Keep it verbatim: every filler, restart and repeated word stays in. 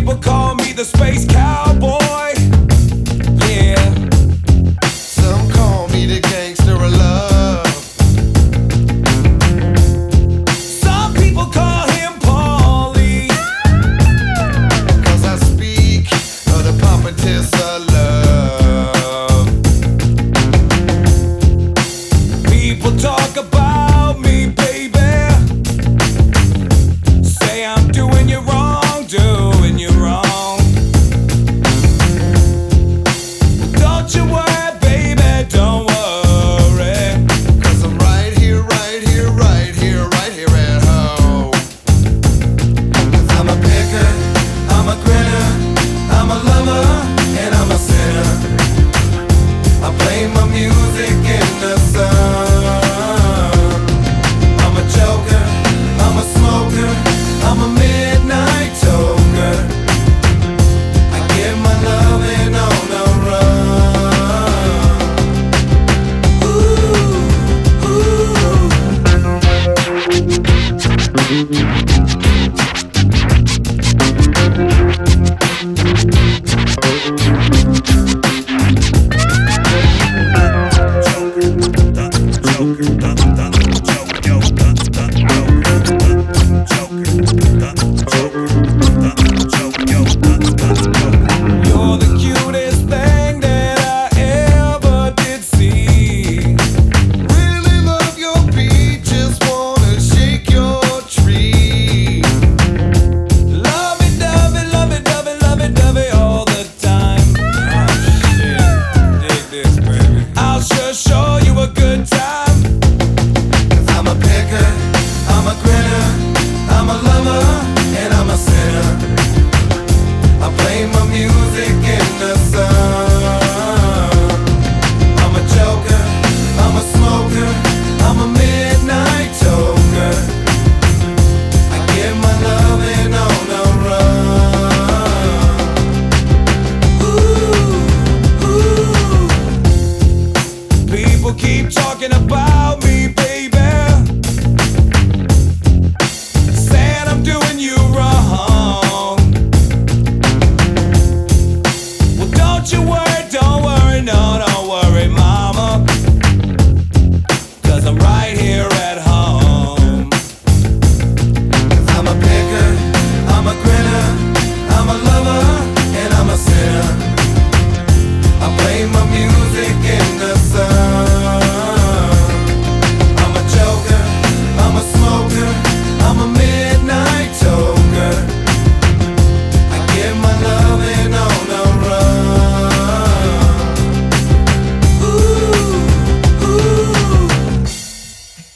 people call me the space cowboy. Yeah. Some call me the gangster of love. Some people call him Paulie. 'Cause I speak of the pompous of love. People talk about me, baby. Say I'm doing you wrong, doing you wrong. Don't you worry, baby, don't worry. 'Cause I'm right here, right here, right here, right here at home. 'Cause I'm a picker, I'm a grinner, I'm a lover, and I'm a sinner. I play my music in the sun. I'm a joker, I'm a smoker, I'm a midnight toker. I get my loving on the run. Ooh, ooh.